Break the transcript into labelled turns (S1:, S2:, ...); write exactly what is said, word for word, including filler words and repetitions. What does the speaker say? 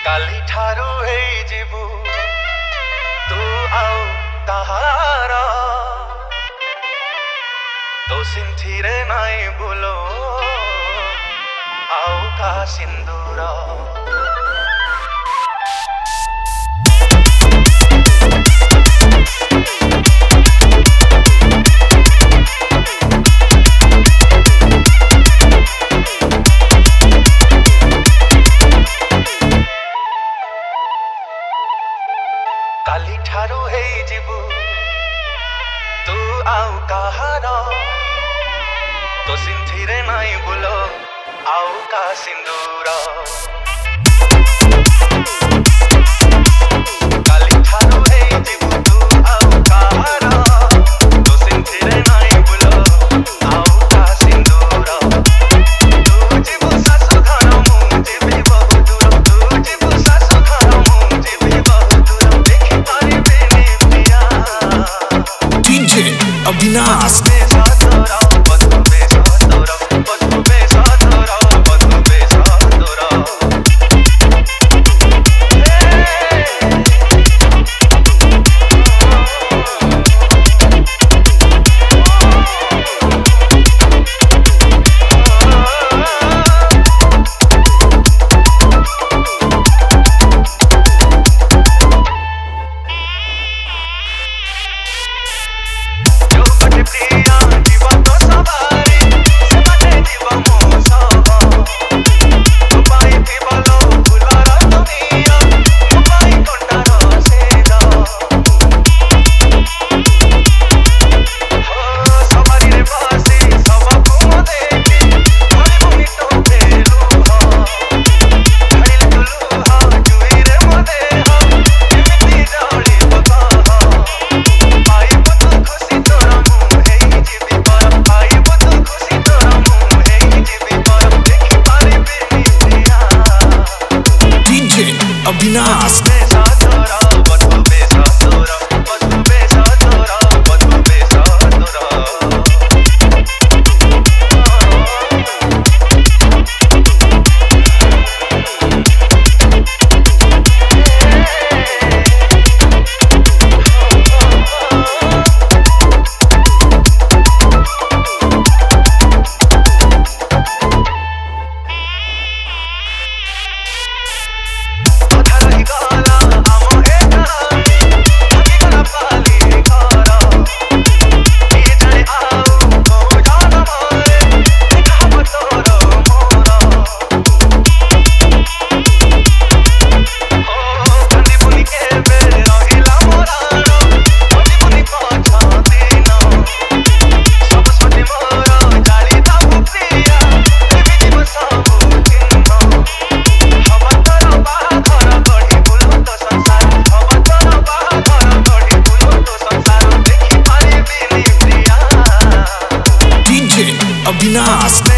S1: काली ठारू हे जीवु तू आउ कहार तो सिंथिरे नाई बोलो आउ का सिंदूर काली ठारू हे जीवु तू आउ कहार तो सिंथिरे नाई बोलो आउ का सिंदूर काली ठारू हे जीवु तू आउ कहार तो सिंथिरे नाई बोलो आउ का सिंदूर तू जीवु सासु घर मु जीवि बहु दूर तू जीवु सासु घर मु जीवि बहु दूर देखि परिबेनी प्रिया
S2: डीजे अविनाश अविनाश अविनाश।